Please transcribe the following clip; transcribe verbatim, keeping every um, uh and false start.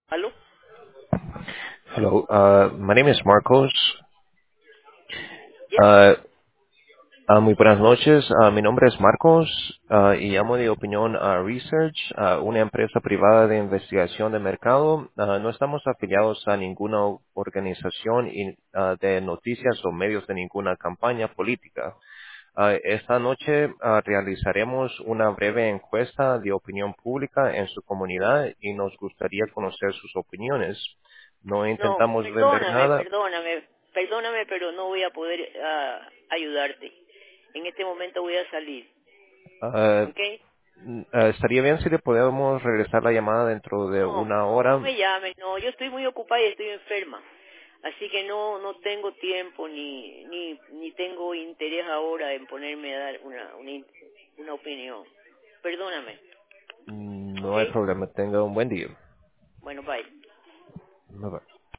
¿Aló? Hello, uh, my name is Marcos. Yes. Uh, uh, muy buenas noches. Uh, mi nombre es Marcos uh, y llamo de Opinión uh, Research, uh, una empresa privada de investigación de mercado. Uh, no estamos afiliados a ninguna organización y, uh, de noticias o medios de ninguna campaña política. Uh, esta noche uh, realizaremos una breve encuesta de opinión pública en su comunidad y nos gustaría conocer sus opiniones. No No, intentamos vender perdóname, nada. perdóname, perdóname, pero no voy a poder ah, ayudarte. En este momento voy a salir, Uh, ¿ok? Mm, eh, estaría bien si le podemos regresar la llamada dentro de No, una no, no hora. me llames, no, yo estoy muy ocupada y estoy enferma. Así que no no tengo tiempo ni ni ni tengo interés ahora en ponerme a dar una una, in- una opinión. Perdóname, Mm, ¿ok? No hay problema. Tenga un buen día. Bueno, bye. Bye-bye.